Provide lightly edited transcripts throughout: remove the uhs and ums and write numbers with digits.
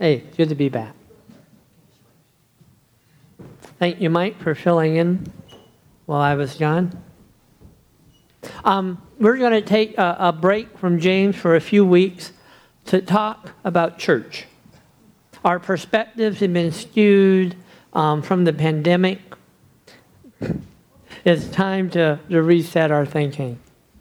Hey, good to be back. Thank you, Mike, for filling in while I was gone. We're going to take a break from James for a few weeks to talk about church. Our perspectives have been skewed from the pandemic. It's time to reset our thinking.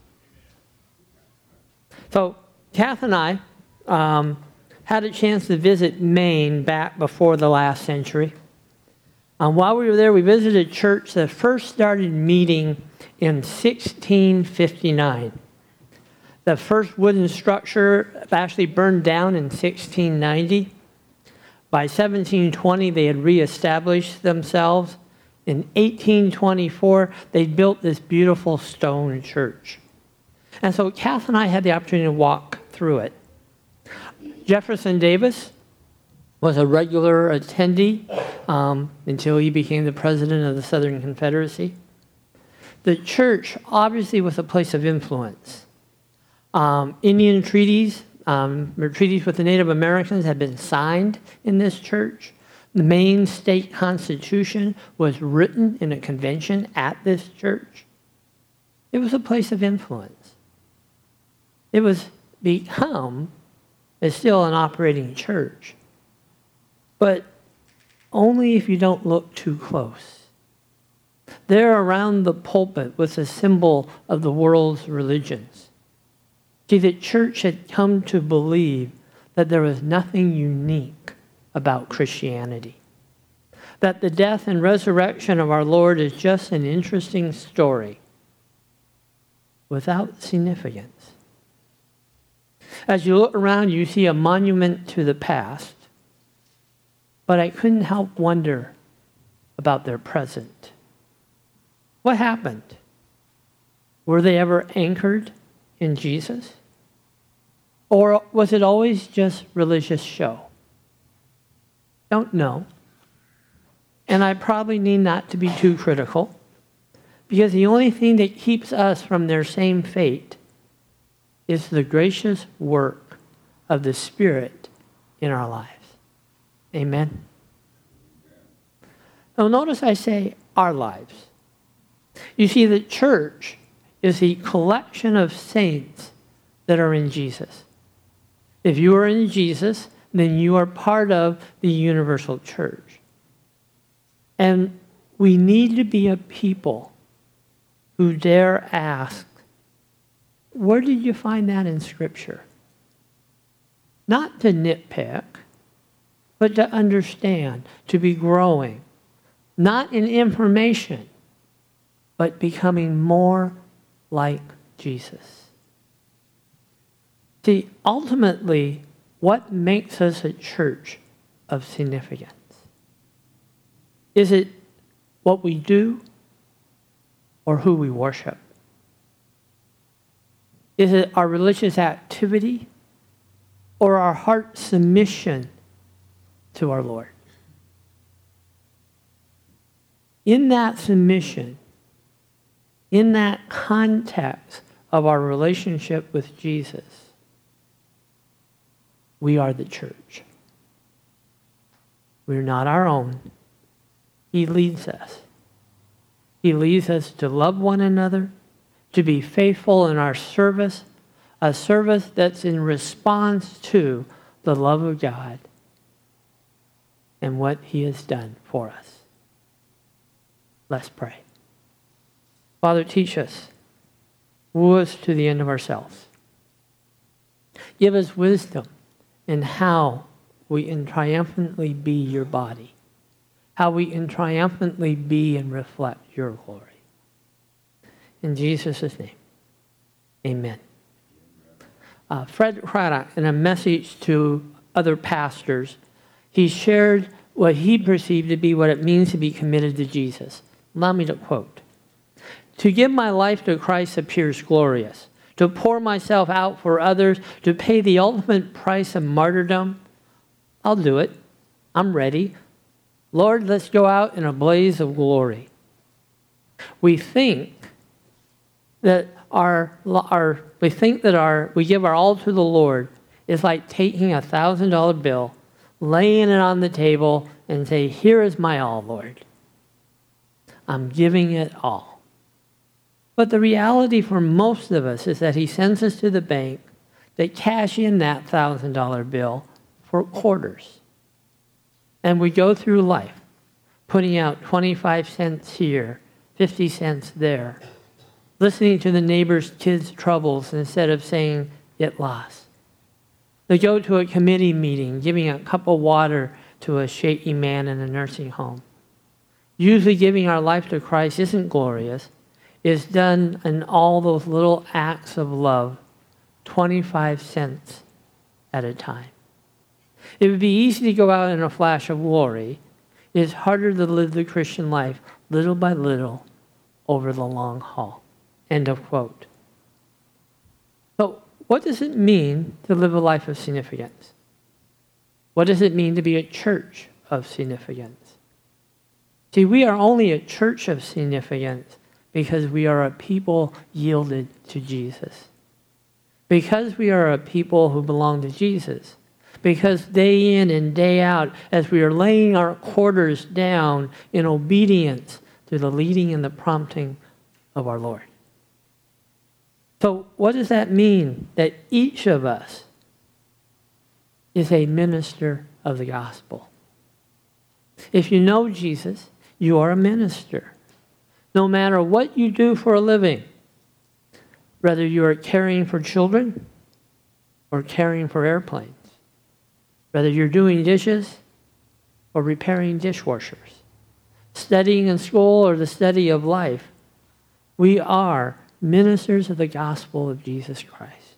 So, Kath and I had a chance to visit Maine back before the last century. While we were there, we visited a church that first started meeting in 1659. The first wooden structure actually burned down in 1690. By 1720, they had reestablished themselves. In 1824, they built this beautiful stone church. And so Kath and I had the opportunity to walk through it. Jefferson Davis was a regular attendee until he became the president of the Southern Confederacy. The church obviously was a place of influence. Indian treaties, treaties with the Native Americans had been signed in this church. The Maine state constitution was written in a convention at this church. It was a place of influence. It was become, is still an operating church, but only if you don't look too close. There around the pulpit was a symbol of the world's religions. See, the church had come to believe that there was nothing unique about Christianity. That the death and resurrection of our Lord is just an interesting story without significance. As you look around, you see a monument to the past, but I couldn't help wonder about their present. What happened? Were they ever anchored in Jesus? Or was it always just religious show? Don't know. And I probably need not to be too critical, because the only thing that keeps us from their same fate is the gracious work of the Spirit in our lives. Amen. Now notice I say our lives. You see, the church is the collection of saints that are in Jesus. If you are in Jesus, then you are part of the universal church. And we need to be a people who dare ask, where did you find that in Scripture? Not to nitpick, but to understand, to be growing. Not in information, but becoming more like Jesus. See, ultimately, what makes us a church of significance? Is it what we do or who we worship? Is it our religious activity or our heart submission to our Lord? In that submission, in that context of our relationship with Jesus, we are the church. We're not our own. He leads us. He leads us to love one another, to be faithful in our service, a service that's in response to the love of God and what He has done for us. Let's pray. Father, teach us. Woo us to the end of ourselves. Give us wisdom in how we can triumphantly be your body, how we can triumphantly be and reflect your glory. In Jesus' name, amen. Fred Craddock, in a message to other pastors, he shared what he perceived to be what it means to be committed to Jesus. Allow me to quote. To give my life to Christ appears glorious. To pour myself out for others, to pay the ultimate price of martyrdom, I'll do it. I'm ready. Lord, let's go out in a blaze of glory. We think that we give our all to the Lord is like taking a $1,000 bill, laying it on the table and say, here is my all, Lord. I'm giving it all. But the reality for most of us is that he sends us to the bank to cash in that $1,000 bill for quarters. And we go through life, putting out 25 cents here, 50 cents there, listening to the neighbor's kids' troubles instead of saying, get lost. We go to a committee meeting, giving a cup of water to a shaky man in a nursing home. Usually giving our life to Christ isn't glorious. It's done in all those little acts of love, 25 cents at a time. It would be easy to go out in a flash of glory. It's harder to live the Christian life little by little over the long haul. End of quote. So what does it mean to live a life of significance? What does it mean to be a church of significance? See, we are only a church of significance because we are a people yielded to Jesus. Because we are a people who belong to Jesus. Because day in and day out, as we are laying our quarters down in obedience to the leading and the prompting of our Lord. So what does that mean? That each of us is a minister of the gospel. If you know Jesus, you are a minister. No matter what you do for a living, whether you are caring for children or caring for airplanes, whether you're doing dishes or repairing dishwashers, studying in school or the study of life, we are ministers of the gospel of Jesus Christ.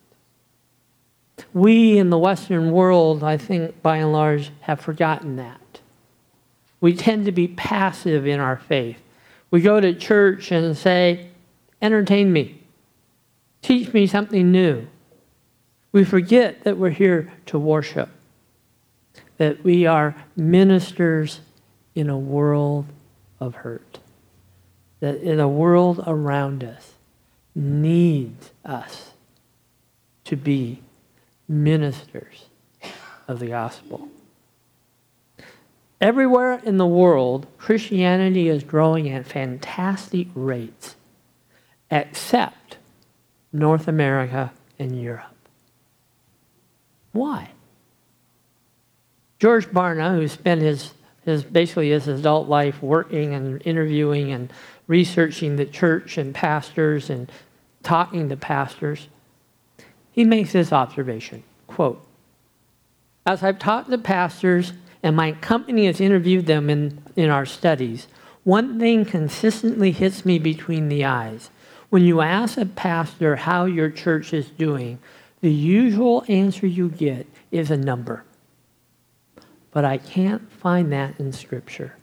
We in the Western world, I think, by and large, have forgotten that. We tend to be passive in our faith. We go to church and say, entertain me. Teach me something new. We forget that we're here to worship. That we are ministers in a world of hurt. That in a world around us needs us to be ministers of the gospel. Everywhere in the world, Christianity is growing at fantastic rates, except North America and Europe. Why? George Barna, who spent his adult life working and interviewing and researching the church and pastors and talking to pastors, he makes this observation, quote, as I've talked to pastors and my company has interviewed them in our studies, one thing consistently hits me between the eyes. When you ask a pastor how your church is doing, the usual answer you get is a number. But I can't find that in Scripture.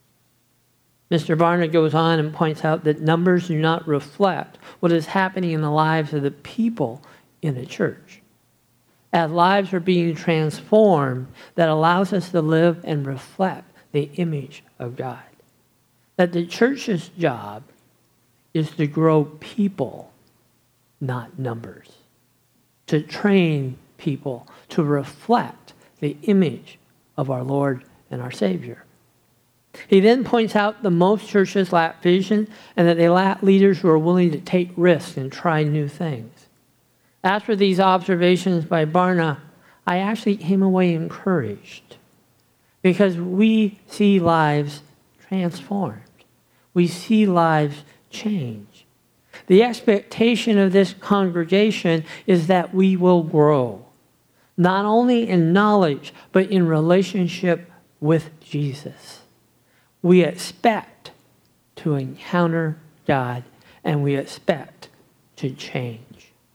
Mr. Barna goes on and points out that numbers do not reflect what is happening in the lives of the people in a church. As lives are being transformed, that allows us to live and reflect the image of God. That the church's job is to grow people, not numbers. To train people to reflect the image of our Lord and our Savior. He then points out that most churches lack vision and that they lack leaders who are willing to take risks and try new things. After these observations by Barna, I actually came away encouraged because we see lives transformed. We see lives change. The expectation of this congregation is that we will grow, not only in knowledge, but in relationship with Jesus. We expect to encounter God, and we expect to change.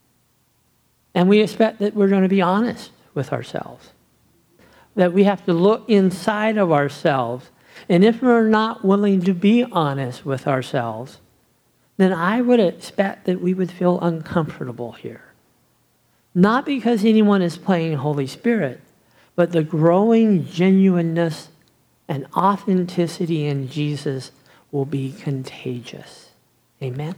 And we expect that we're going to be honest with ourselves. That we have to look inside of ourselves. And if we're not willing to be honest with ourselves, then I would expect that we would feel uncomfortable here. Not because anyone is playing Holy Spirit, but the growing genuineness and authenticity in Jesus will be contagious. Amen?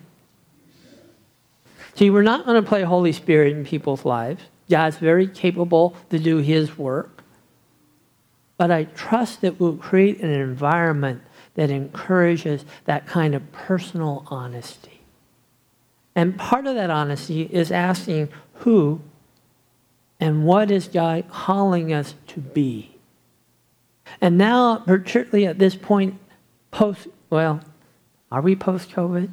See, we're not going to play Holy Spirit in people's lives. God's very capable to do His work. but I trust that we'll create an environment that encourages that kind of personal honesty. And part of that honesty is asking who and what is God calling us to be. And now, particularly at this point, are we post-COVID?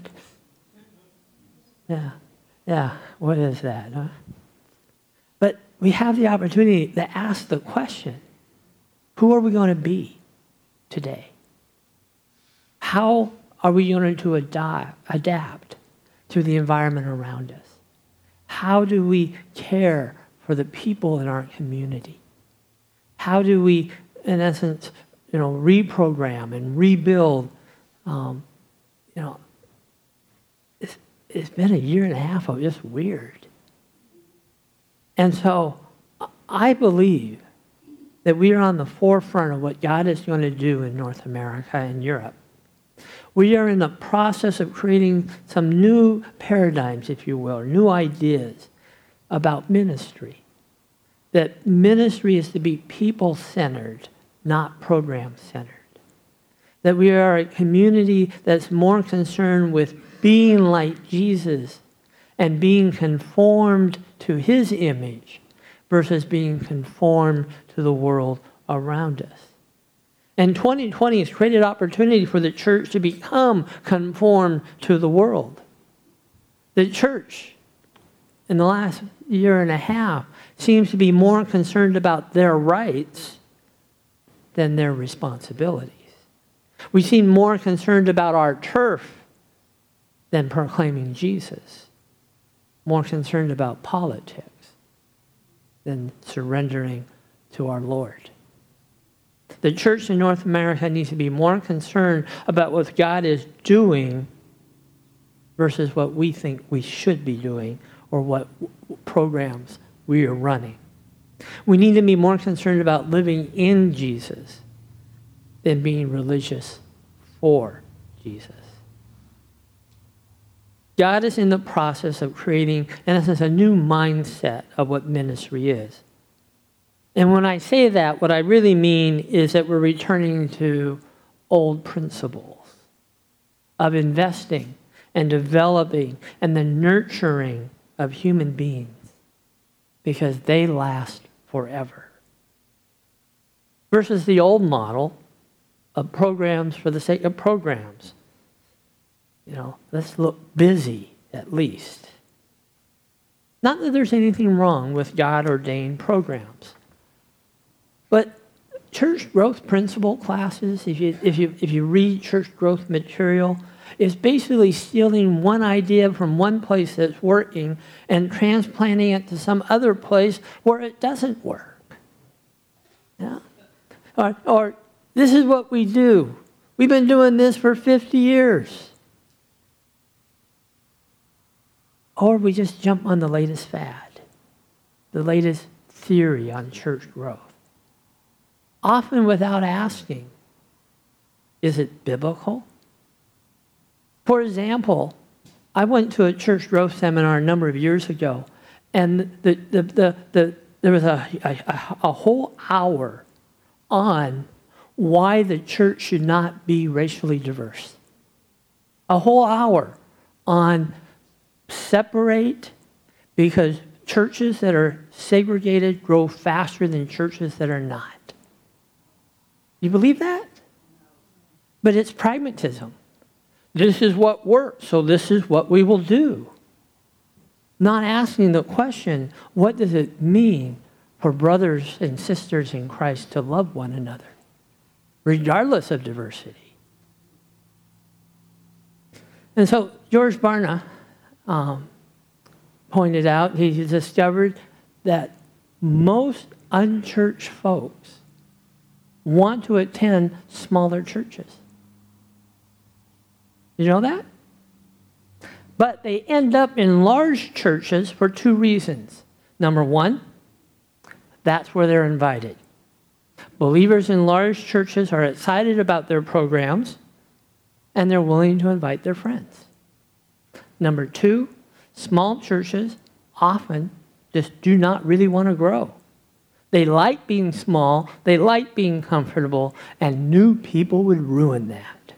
Yeah, what is that? Huh? But we have the opportunity to ask the question, who are we going to be today? How are we going to adapt to the environment around us? How do we care for the people in our community? How do we, in essence, reprogram and rebuild? It's been a year and a half of just weird. And so I believe that we are on the forefront of what God is going to do in North America and Europe. We are in the process of creating some new paradigms, if you will, or new ideas about ministry. That ministry is to be people-centered, not program-centered. That we are a community that's more concerned with being like Jesus and being conformed to his image versus being conformed to the world around us. And 2020 has created opportunity for the church to become conformed to the world. The church, in the last year and a half, seems to be more concerned about their rights than their responsibilities. We seem more concerned about our turf than proclaiming Jesus. More concerned about politics than surrendering to our Lord. The church in North America needs to be more concerned about what God is doing versus what we think we should be doing or what programs we are running. We need to be more concerned about living in Jesus than being religious for Jesus. God is in the process of creating, in essence, a new mindset of what ministry is. And when I say that, what I really mean is that we're returning to old principles of investing and developing and the nurturing of human beings because they last forever. Versus the old model of programs for the sake of programs. Let's look busy at least. Not that there's anything wrong with God-ordained programs. But church growth principle classes, if you read church growth material, is basically stealing one idea from one place that's working and transplanting it to some other place where it doesn't work. Yeah? Or this is what we do. We've been doing this for 50 years. Or we just jump on the latest fad, the latest theory on church growth. Often without asking, is it biblical? For example, I went to a church growth seminar a number of years ago, and there was a whole hour on why the church should not be racially diverse. A whole hour on separate, because churches that are segregated grow faster than churches that are not. You believe that? But it's pragmatism. This is what works, so this is what we will do. Not asking the question, what does it mean for brothers and sisters in Christ to love one another, regardless of diversity? And so George Barna pointed out, he discovered that most unchurched folks want to attend smaller churches. You know that? But they end up in large churches for two reasons. Number one, that's where they're invited. Believers in large churches are excited about their programs, and they're willing to invite their friends. Number two, small churches often just do not really want to grow. They liked being small, they liked being comfortable, and knew people would ruin that.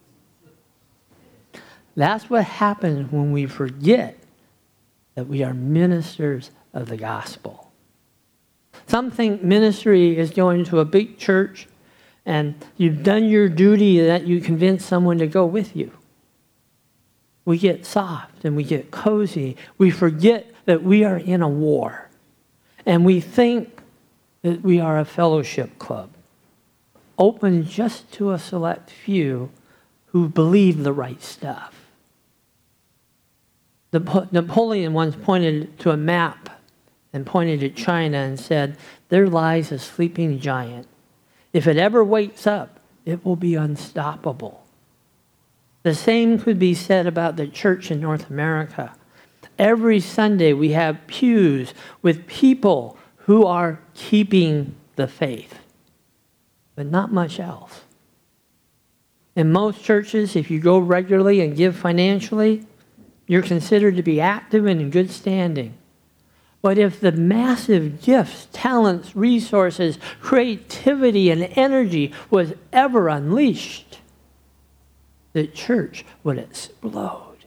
That's what happens when we forget that we are ministers of the gospel. Some think ministry is going to a big church and you've done your duty that you convince someone to go with you. We get soft and we get cozy. We forget that we are in a war. And we think that we are a fellowship club, open just to a select few who believe the right stuff. Napoleon once pointed to a map and pointed at China and said, "There lies a sleeping giant. If it ever wakes up, it will be unstoppable." The same could be said about the church in North America. Every Sunday we have pews with people who are keeping the faith, but not much else. In most churches, if you go regularly and give financially, you're considered to be active and in good standing. But if the massive gifts, talents, resources, creativity, and energy was ever unleashed, the church would explode.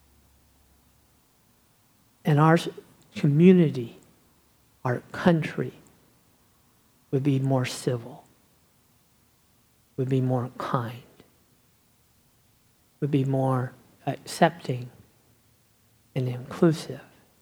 And our community, our country, would be more civil, would be more kind, would be more accepting and inclusive.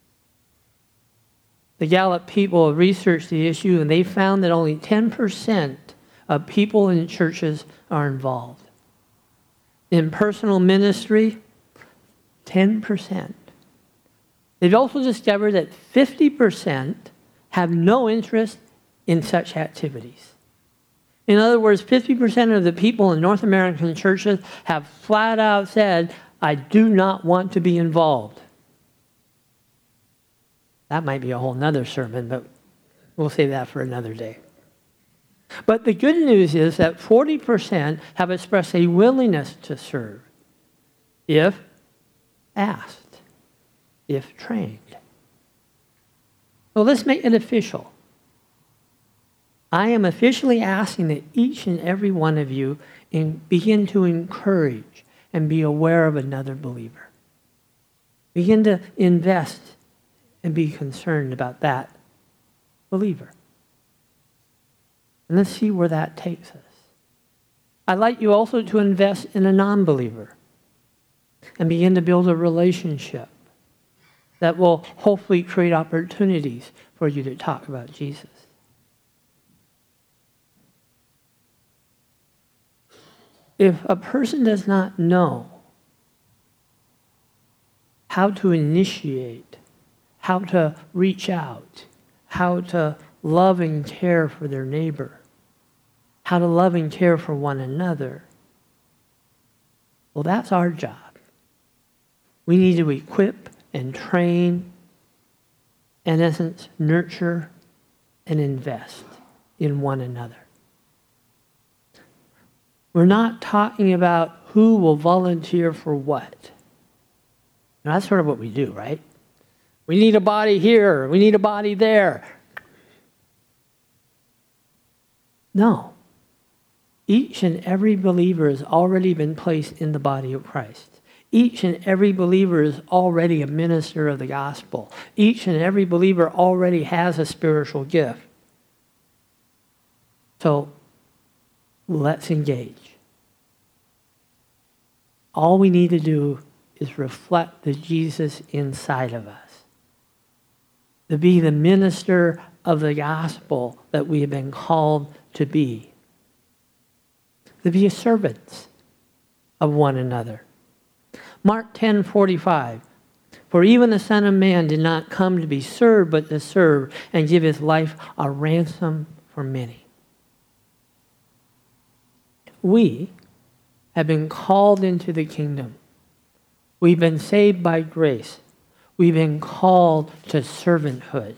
The Gallup people researched the issue and they found that only 10% of people in churches are involved. In personal ministry, 10%. They've also discovered that 50% have no interest in such activities. In other words, 50% of the people in North American churches have flat out said, "I do not want to be involved." That might be a whole nother sermon, but we'll save that for another day. But the good news is that 40% have expressed a willingness to serve, if asked, if trained. So let's make it official. I am officially asking that each and every one of you begin to encourage and be aware of another believer. Begin to invest and be concerned about that believer. And let's see where that takes us. I'd like you also to invest in a non-believer and begin to build a relationship that will hopefully create opportunities for you to talk about Jesus. If a person does not know how to initiate, how to reach out, how to love and care for their neighbor, how to love and care for one another, well, that's our job. We need to equip and train, in essence, nurture and invest in one another. We're not talking about who will volunteer for what. Now, that's sort of what we do, right? We need a body here. We need a body there. No. Each and every believer has already been placed in the body of Christ. Each and every believer is already a minister of the gospel. Each and every believer already has a spiritual gift. So, let's engage. All we need to do is reflect the Jesus inside of us. To be the minister of the gospel that we have been called to be. To be servants of one another. Mark 10:45. For even the Son of Man did not come to be served, but to serve and give his life a ransom for many. We have been called into the kingdom. We've been saved by grace. We've been called to servanthood.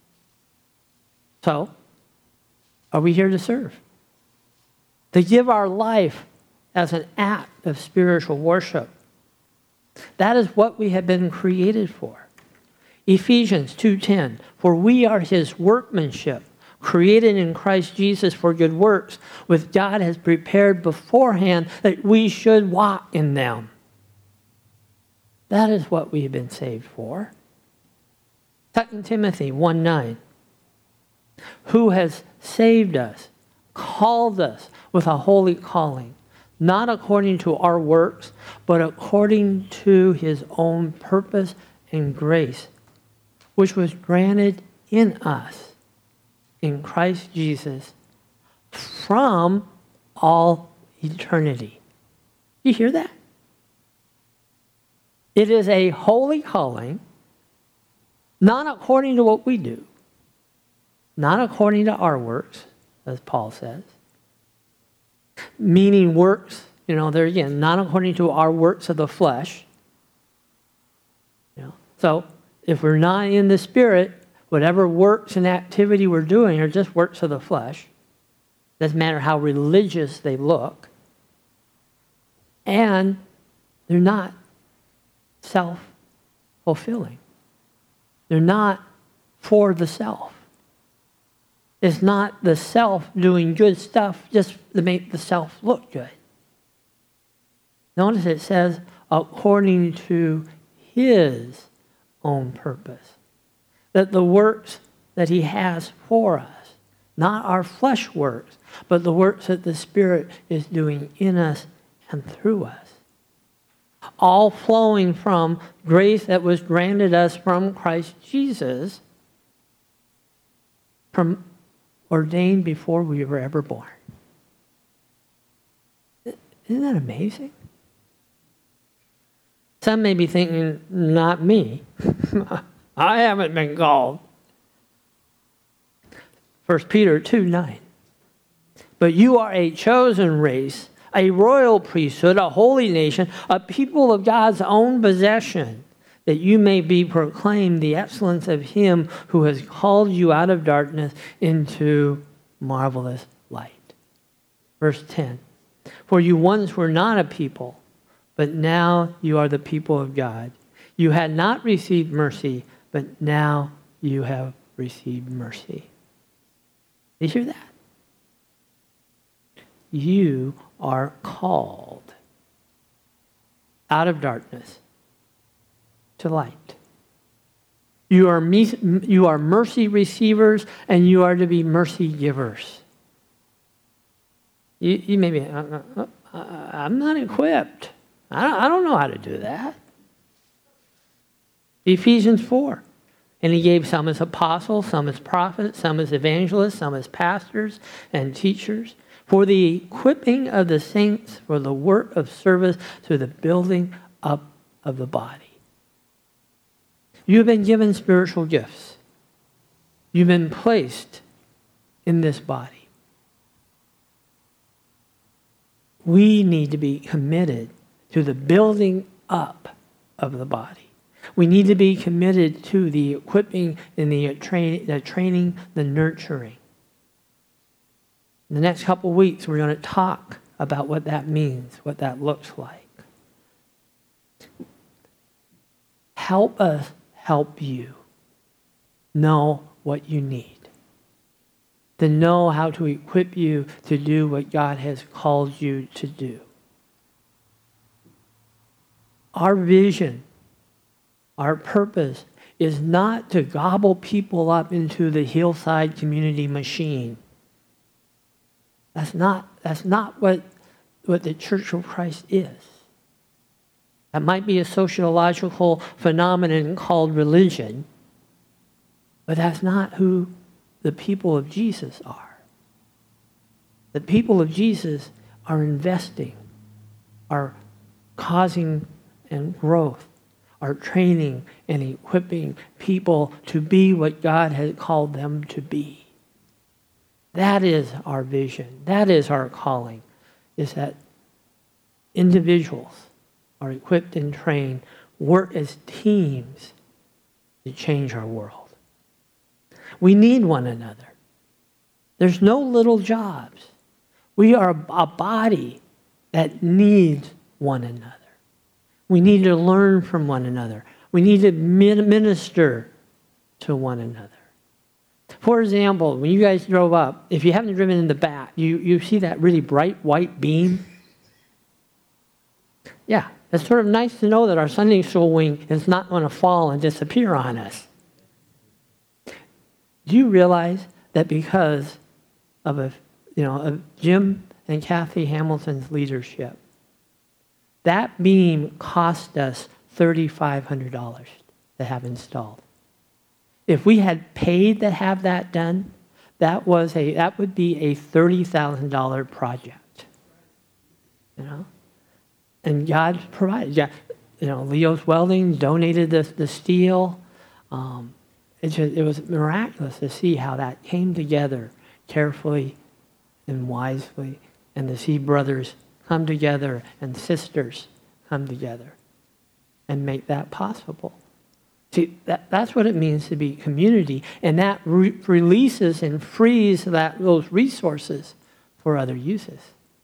So, are we here to serve? To give our life as an act of spiritual worship. That is what we have been created for. Ephesians 2:10, for we are his workmanship, created in Christ Jesus for good works, which God has prepared beforehand that we should walk in them. That is what we have been saved for. 2 Timothy 1:9. Who has saved us, called us with a holy calling, not according to our works, but according to his own purpose and grace, which was granted in us in Christ Jesus from all eternity. You hear that? It is a holy calling, not according to what we do, not according to our works, as Paul says. Meaning works, there again, not according to our works of the flesh. So if we're not in the Spirit, whatever works and activity we're doing are just works of the flesh. Doesn't matter how religious they look. And they're not self-fulfilling. They're not for the self. It's not the self doing good stuff just to make the self look good. Notice it says, according to his own purpose. That the works that he has for us, not our flesh works, but the works that the Spirit is doing in us and through us. All flowing from grace that was granted us from Christ Jesus, from ordained before we were ever born. Isn't that amazing? Some may be thinking, not me. I haven't been called. 1 Peter 2:9. But you are a chosen race, a royal priesthood, a holy nation, a people of God's own possession, that you may be proclaimed the excellence of him who has called you out of darkness into marvelous light. Verse 10. For you once were not a people, but now you are the people of God. You had not received mercy, but now you have received mercy. Did you hear that? You are called out of darkness to light. You are mercy receivers, and you are to be mercy givers. You may be, I'm not equipped. I don't know how to do that. Ephesians 4. And he gave some as apostles, some as prophets, some as evangelists, some as pastors and teachers, for the equipping of the saints, for the work of service, to the building up of the body. You have been given spiritual gifts. You've been placed in this body. We need to be committed to the building up of the body. We need to be committed to the equipping and the training, the nurturing. In the next couple of weeks, we're going to talk about what that means, what that looks like. Help us help you know what you need. To know how to equip you to do what God has called you to do. Our vision, our purpose is not to gobble people up into the Hillside community machine. That's not what the Church of Christ is. That might be a sociological phenomenon called religion, but that's not who the people of Jesus are. The people of Jesus are investing, are causing and growth, are training and equipping people to be what God has called them to be. That is our vision. That is our calling, is that individuals are equipped and trained, work as teams to change our world. We need one another. There's no little jobs. We are a body that needs one another. We need to learn from one another. We need to minister to one another. For example, when you guys drove up, if you haven't driven in the back, you see that really bright white beam? Yeah, it's sort of nice to know that our Sunday school wing is not going to fall and disappear on us. Do you realize that because of Jim and Kathy Hamilton's leadership, that beam cost us $3,500 to have installed? If we had paid to have that done, that would be a $30,000 project. And God provided. Yeah, Leo's Welding donated the steel. It was miraculous to see how that came together carefully and wisely, and to see brothers come together and sisters come together and make that possible. See, that's what it means to be community, and that releases and frees those resources for other uses.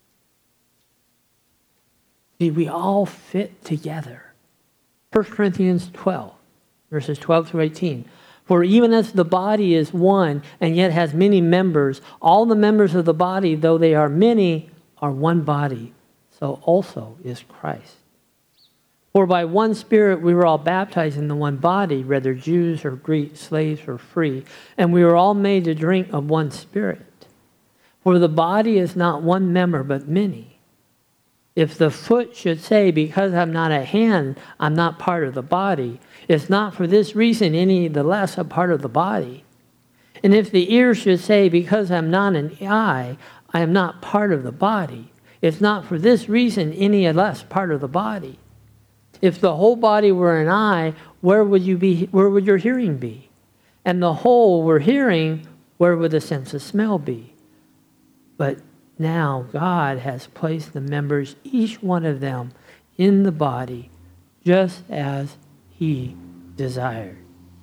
See, we all fit together. 1 Corinthians 12, verses 12 through 18. For even as the body is one and yet has many members, all the members of the body, though they are many, are one body. So also is Christ. For by one Spirit we were all baptized in the one body, whether Jews or Greeks, slaves or free, and we were all made to drink of one Spirit. For the body is not one member, but many. If the foot should say, because I'm not a hand, I'm not part of the body, it's not for this reason any the less a part of the body. And if the ear should say, because I'm not an eye, I am not part of the body, it's not for this reason any less part of the body. If the whole body were an eye, where would your hearing be? And the whole were hearing, where would the sense of smell be? But now God has placed the members, each one of them, in the body, just as He desired.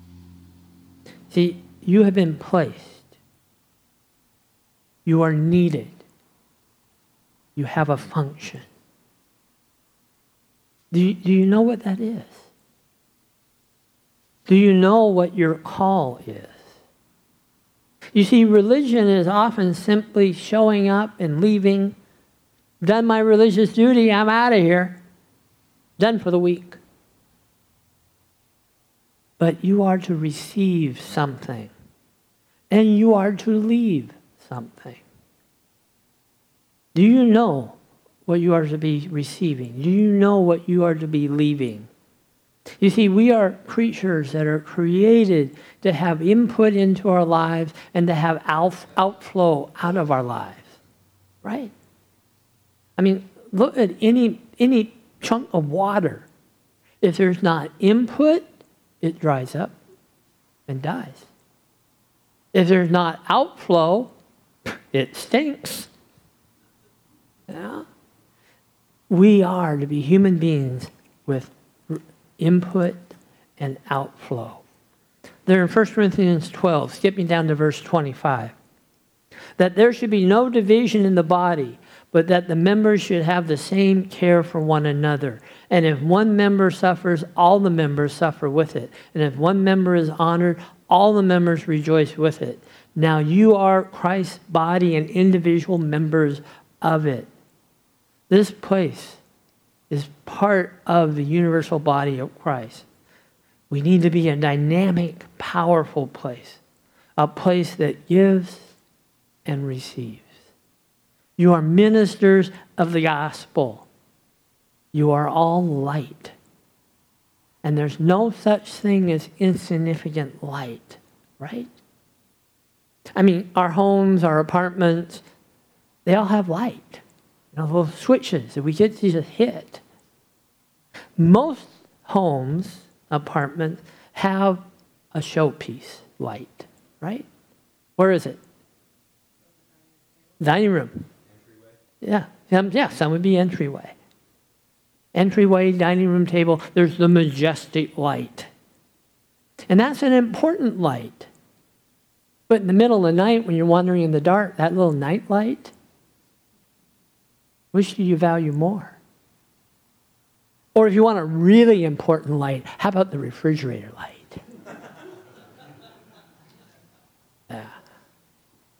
See, you have been placed. You are needed. You have a function. Do you know what that is? Do you know what your call is? You see, religion is often simply showing up and leaving. Done my religious duty, I'm out of here. Done for the week. But you are to receive something. And you are to leave something. Do you know what you are to be receiving? Do you know what you are to be leaving? You see, we are creatures that are created to have input into our lives and to have outflow out of our lives, right? I mean, look at any chunk of water. If there's not input, it dries up and dies. If there's not outflow, it stinks. Yeah? We are to be human beings with input and outflow. There in 1 Corinthians 12, skipping down to verse 25, that there should be no division in the body, but that the members should have the same care for one another. And if one member suffers, all the members suffer with it. And if one member is honored, all the members rejoice with it. Now you are Christ's body and individual members of it. This place is part of the universal body of Christ. We need to be a dynamic, powerful place, a place that gives and receives. You are ministers of the gospel. You are all light. And there's no such thing as insignificant light, right? I mean, our homes, our apartments, they all have light. Those switches that we get to just hit. Most homes, apartments, have a showpiece light, right? Where is it? Dining room. Yeah, some would be entryway. Entryway, dining room table, there's the majestic light. And that's an important light. But in the middle of the night, when you're wandering in the dark, that little night light, which do you value more? Or if you want a really important light, how about the refrigerator light? Yeah.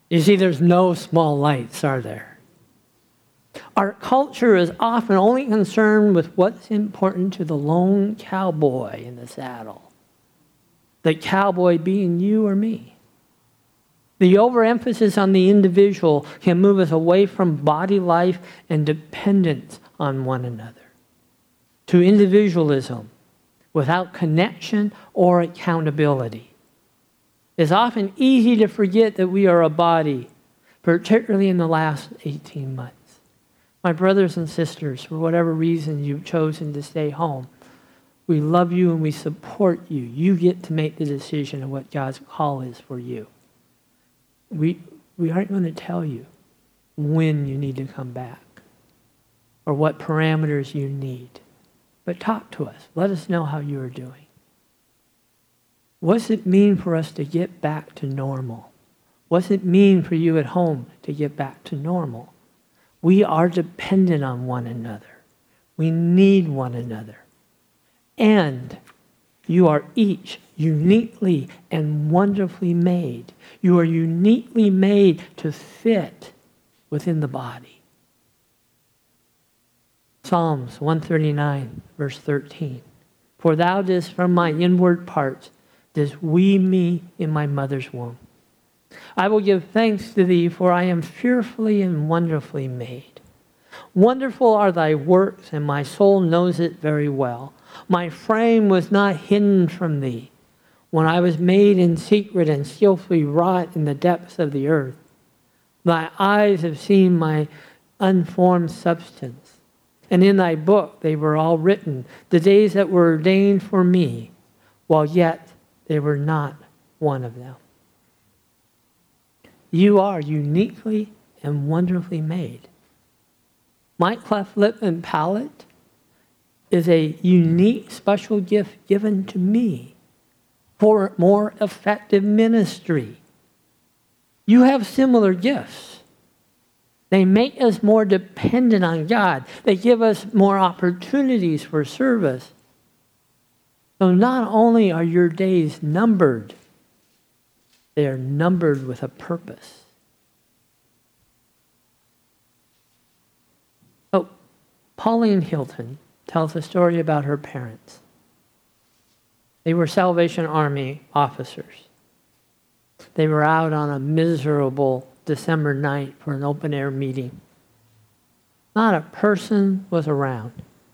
You see, there's no small lights, are there? Our culture is often only concerned with what's important to the lone cowboy in the saddle. The cowboy being you or me. The overemphasis on the individual can move us away from body life and dependence on one another to individualism without connection or accountability. It's often easy to forget that we are a body, particularly in the last 18 months. My brothers and sisters, for whatever reason you've chosen to stay home, we love you and we support you. You get to make the decision of what God's call is for you. We aren't going to tell you when you need to come back or what parameters you need. But talk to us. Let us know how you are doing. What does it mean for us to get back to normal? What does it mean for you at home to get back to normal? We are dependent on one another. We need one another. And you are each uniquely and wonderfully made. You are uniquely made to fit within the body. Psalms 139, verse 13. For thou didst from my inward parts, didst weave me in my mother's womb. I will give thanks to thee, for I am fearfully and wonderfully made. Wonderful are thy works, and my soul knows it very well. My frame was not hidden from thee, when I was made in secret and skillfully wrought in the depths of the earth. Thy eyes have seen my unformed substance, and in thy book they were all written, the days that were ordained for me, while yet they were not one of them. You are uniquely and wonderfully made. My cleft lip and palate is a unique, special gift given to me for more effective ministry. You have similar gifts. They make us more dependent on God. They give us more opportunities for service. So not only are your days numbered, they are numbered with a purpose. So, Pauline Hilton tells a story about her parents. They were Salvation Army officers. They were out on a miserable December night for an open-air meeting. Not a person was around.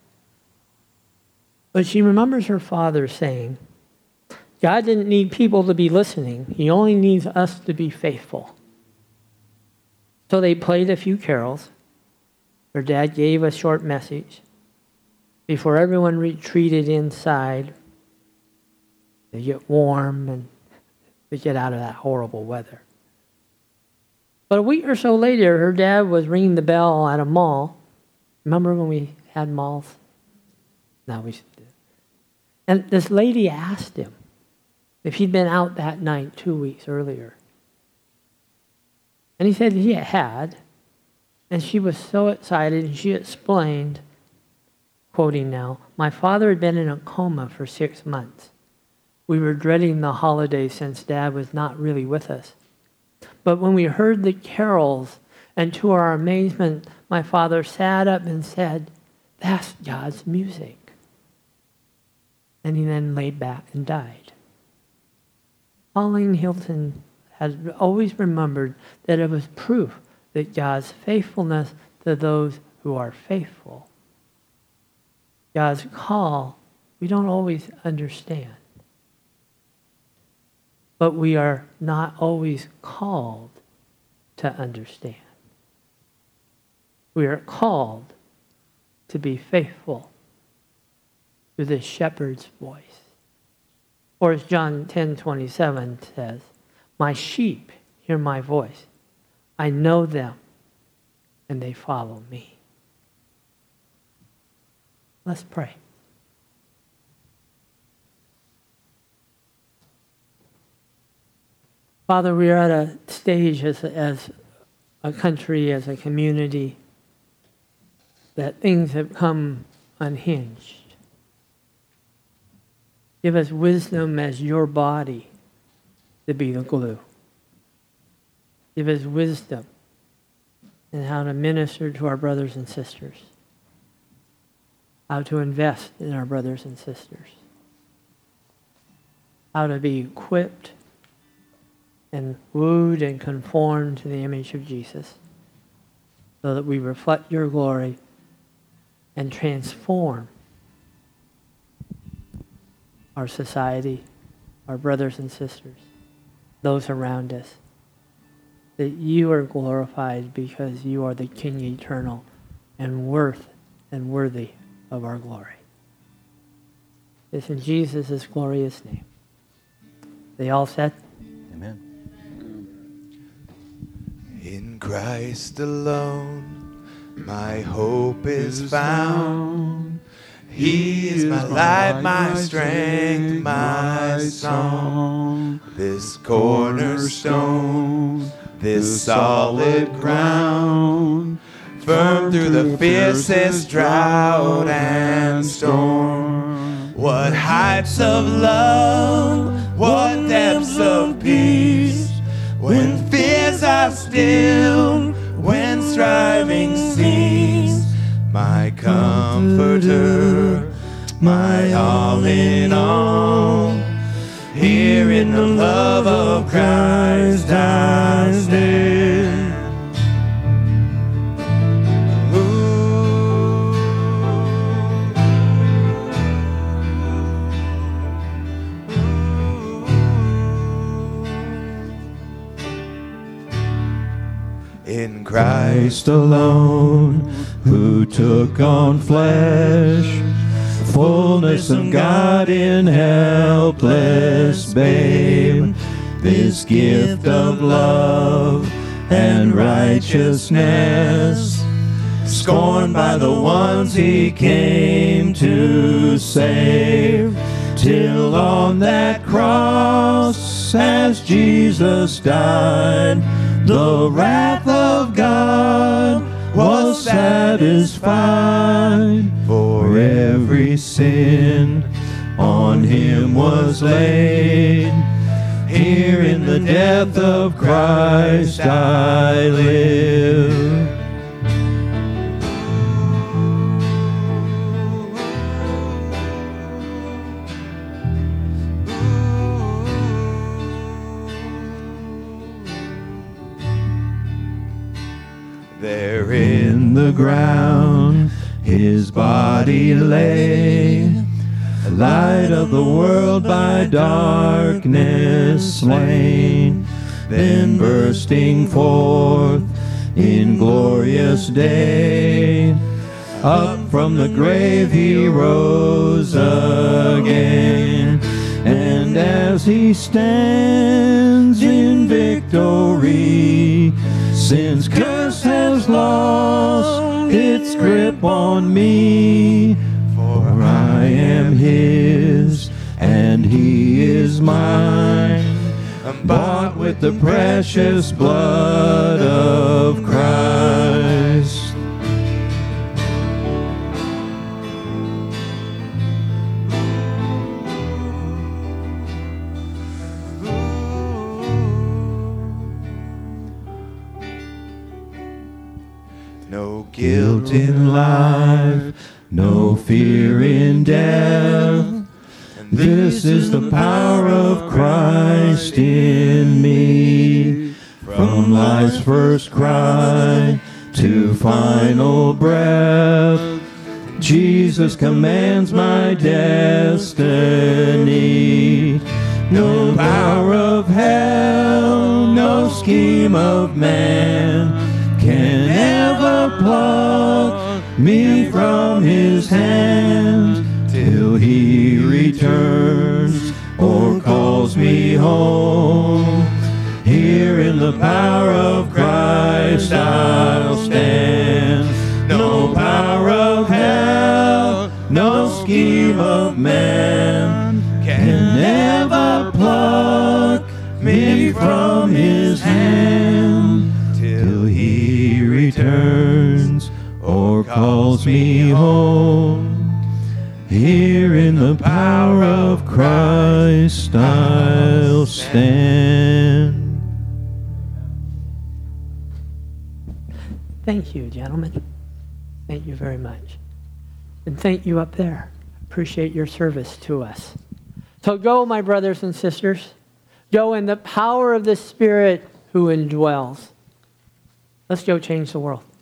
But she remembers her father saying, God didn't need people to be listening. He only needs us to be faithful. So they played a few carols. Her dad gave a short message. Before everyone retreated inside, they get warm and they get out of that horrible weather. But a week or so later, her dad was ringing the bell at a mall. Remember when we had malls? No, we still do. And this lady asked him if he'd been out that night 2 weeks earlier. And he said he had. And she was so excited, and she explained, quoting now, my father had been in a coma for 6 months. We were dreading the holidays since Dad was not really with us. But when we heard the carols, and to our amazement, my father sat up and said, that's God's music. And he then laid back and died. Pauline Hilton has always remembered that it was proof that God's faithfulness to those who are faithful. God's call, we don't always understand. But we are not always called to understand. We are called to be faithful to the shepherd's voice. Or as John 10:27 says, my sheep hear my voice. I know them, and they follow me. Let's pray. Father, we are at a stage as a country, as a community, that things have come unhinged. Give us wisdom as your body to be the glue. Give us wisdom in how to minister to our brothers and sisters, how to invest in our brothers and sisters, how to be equipped and wooed and conformed to the image of Jesus so that we reflect your glory and transform our society, our brothers and sisters, those around us. That you are glorified because you are the King eternal and worth and worthy of our glory. It's in Jesus' glorious name. They all said, Amen. In Christ alone, my hope is found. He is my life, my strength, my song. This cornerstone, this solid ground, firm through the fiercest drought and storm. What heights of love, what depths of peace, when fears are still, when striving cease. My comforter, my all in all, here in the love of Christ I stand. In Christ alone, who took on flesh, fullness of God in helpless babe, this gift of love and righteousness, scorned by the ones he came to save, till on that cross as Jesus died, the wrath of God was satisfied. For every sin on him was laid. Here in the death of Christ I live. There in the ground his body lay, light of the world by darkness slain, then bursting forth in glorious day, up from the grave he rose again. And as he stands in victory, sin's curse has lost its grip on me. For I am his, and he is mine. I'm bought with the precious blood of Christ. No guilt in life, no fear in death. This is the power of Christ in me. From life's first cry to final breath, Jesus commands my destiny. No power of hell, no scheme of man can ever pluck me from his hand, till he returns or calls me home. Here in the power of Christ I'll stand. No power of hell, no scheme of man can ever pluck me from his hand, till he returns or calls me home. Here in the power of Christ I'll stand. Thank you, gentlemen. Thank you very much. And thank you up there. Appreciate your service to us. So go, my brothers and sisters. Go in the power of the Spirit who indwells. Let's go change the world.